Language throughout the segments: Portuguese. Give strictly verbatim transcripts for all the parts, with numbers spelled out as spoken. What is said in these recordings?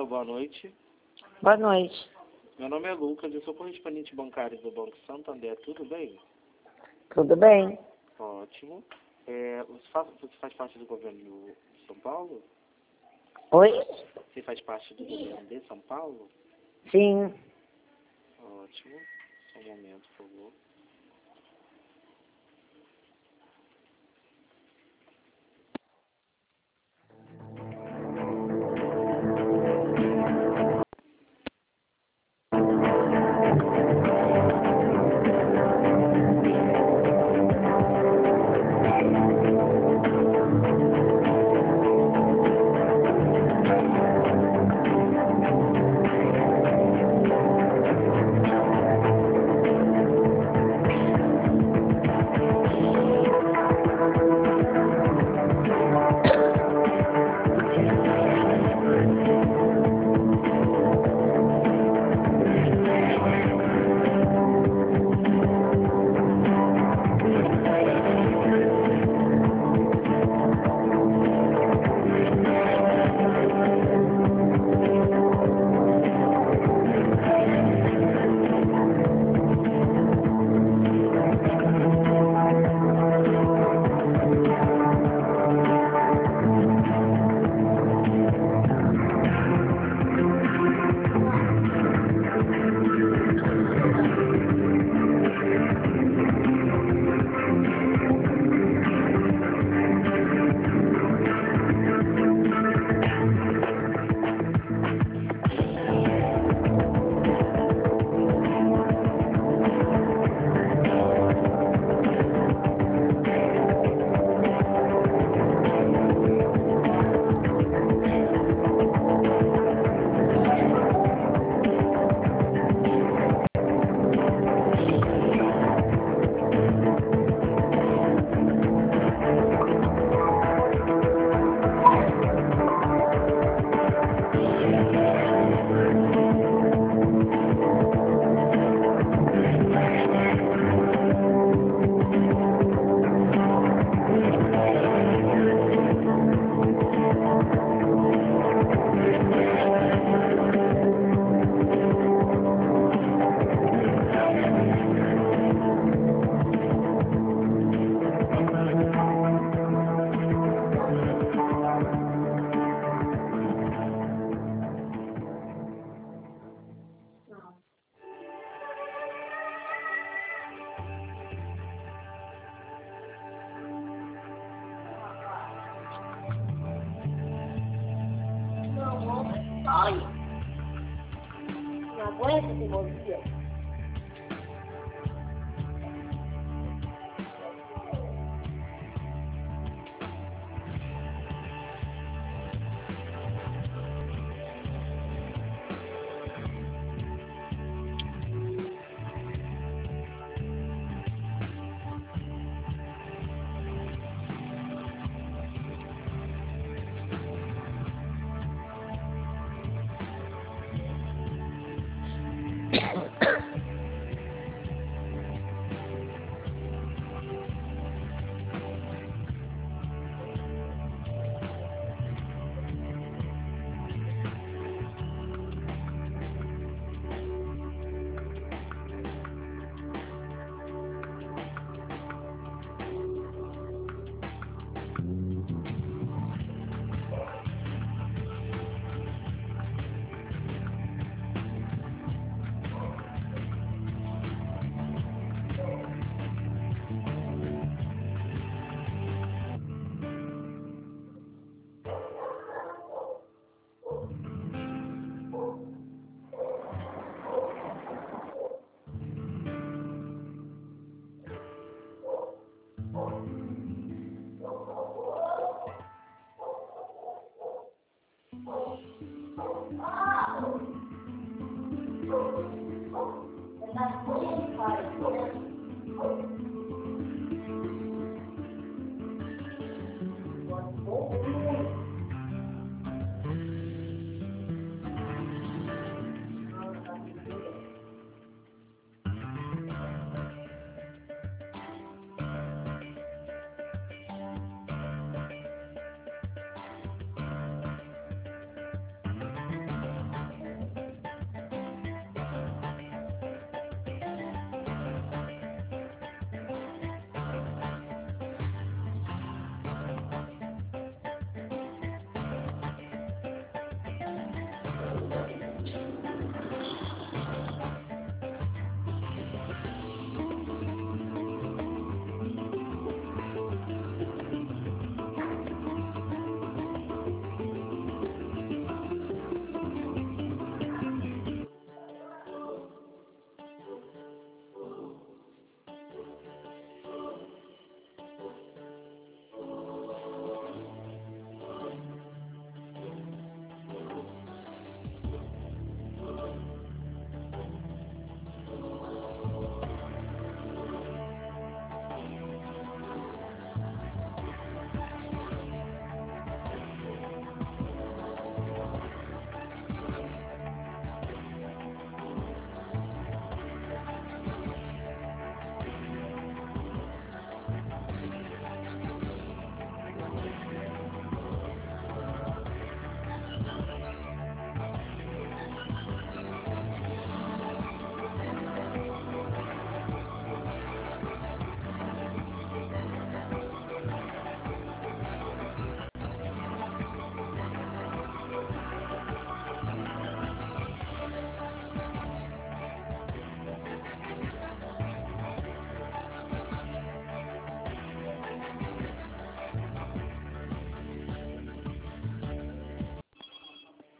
boa noite. Boa noite. Meu nome é Lucas, eu sou correspondente bancário do Banco Santander, tudo bem? Tudo bem? Ótimo. É, você, faz, você faz parte do governo de São Paulo? Oi? Você faz parte do governo de São Paulo? Sim. Ótimo. Só um momento, por favor. Ai, não aguento esse bom dia.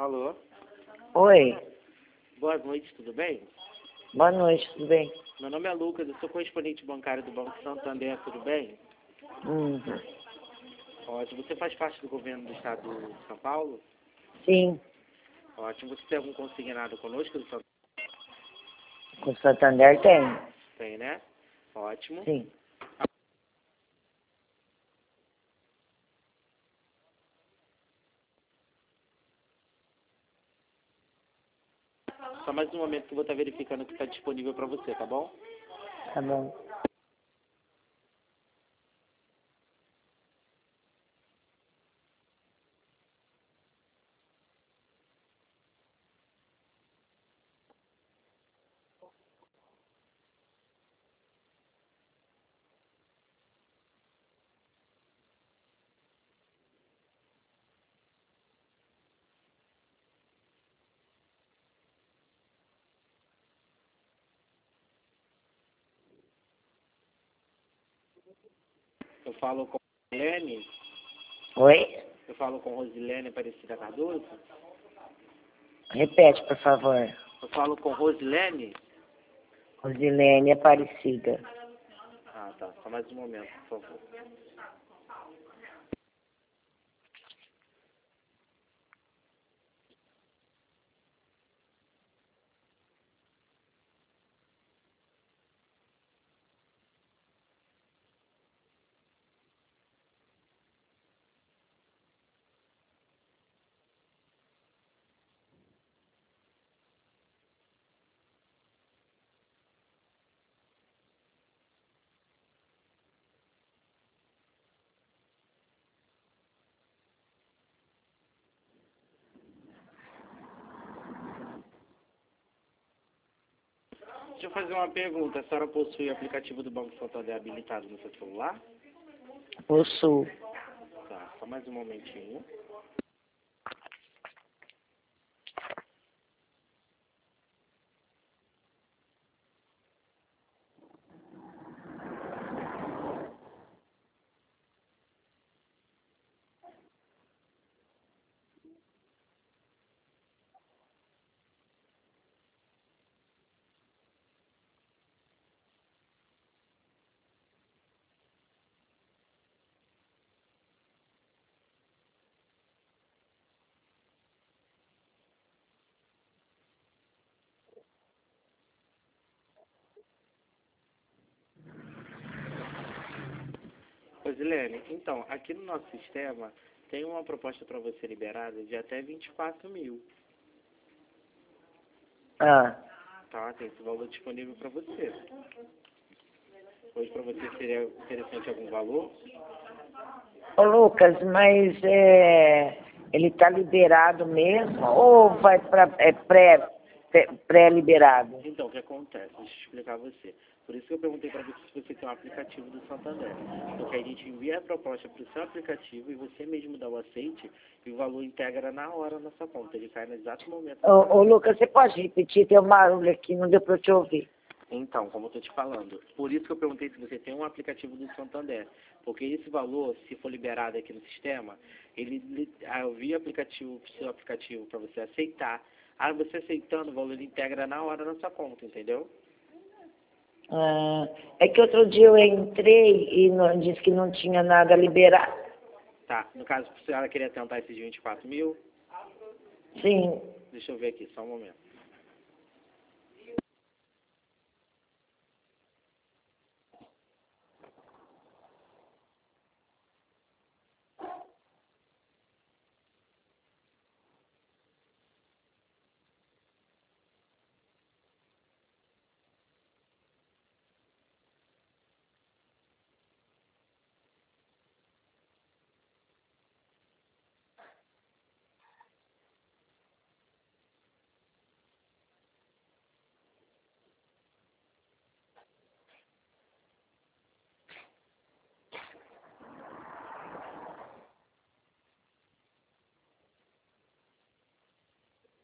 Alô? Oi, Boa noite, tudo bem? boa noite, tudo bem? Meu nome é Lucas, eu sou correspondente bancário do Banco Santander, tudo bem? Uhum. Ótimo. Você faz parte do governo do estado de São Paulo? Sim, Ótimo. Você tem algum consignado conosco do Santander? com o Santander tem. Tem, né? Ótimo. Sim. Só mais um momento que eu vou estar verificando o que está disponível para você, tá bom? Tá bom. Eu falo com Rosilene, Oi? eu falo com Rosilene Aparecida Cardoso. Repete, por favor. Eu falo com Rosilene. Rosilene Aparecida. Ah, tá. Só mais um momento, por favor. Deixa eu fazer uma pergunta. A senhora possui o aplicativo do Banco Santander habilitado no seu celular? Possuo. Tá, só mais um momentinho. Rosilene, então, aqui no nosso sistema tem uma proposta para você liberada de até vinte e quatro mil. Ah. Tá? Tem esse valor disponível para você. Hoje para você seria interessante algum valor? Ô, Lucas, mas é, ele tá liberado mesmo ou vai para é pré, pré-liberado? Então, o que acontece? Deixa eu explicar a você. Por isso que eu perguntei para você se você tem um aplicativo do Santander. Porque a gente envia a proposta para o seu aplicativo e você mesmo dá o aceite e o valor integra na hora na sua conta. Ele cai no exato momento. Ô, ô Lucas, você pode repetir? Tem um barulho aqui, não deu para eu te ouvir. Então, como eu estou te falando, por isso que eu perguntei se você tem um aplicativo do Santander. Porque esse valor, se for liberado aqui no sistema, ele, ah, eu vi o aplicativo, o seu aplicativo para você aceitar. Ah, você aceitando, o valor ele integra na hora na sua conta, entendeu? Ah, é que outro dia eu entrei e não, disse que não tinha nada liberado. Tá, no caso, a senhora queria tentar esses vinte e quatro mil? Sim. Deixa eu ver aqui, só um momento.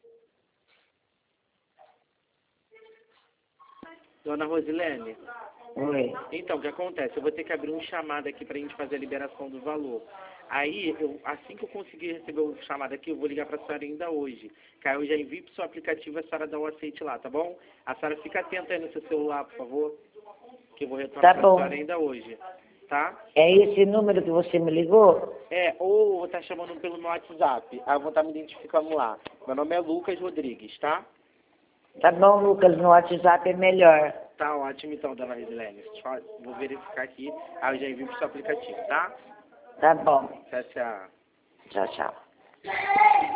Dona Rosilene, Oi. Então, o que acontece? Eu vou ter que abrir um chamado aqui pra gente fazer a liberação do valor. Aí, eu, assim que eu conseguir receber o chamado aqui, eu vou ligar pra senhora ainda hoje. Que aí eu já envio pro seu aplicativo e a senhora dá o aceite lá, tá bom? A senhora fica atenta aí no seu celular, por favor. Que eu vou retornar Tá pra bom. senhora ainda hoje. Tá? É esse número que você me ligou? É, ou tá chamando pelo meu WhatsApp. Aí eu vou estar me identificando lá. Meu nome é Lucas Rodrigues, tá? Tá bom, Lucas, no WhatsApp é melhor. Tá ótimo então, dona Resilene. Só vou verificar aqui. Aí eu já envio pro seu aplicativo, tá? Tá bom. Tchau, tchau. Tchau, tchau.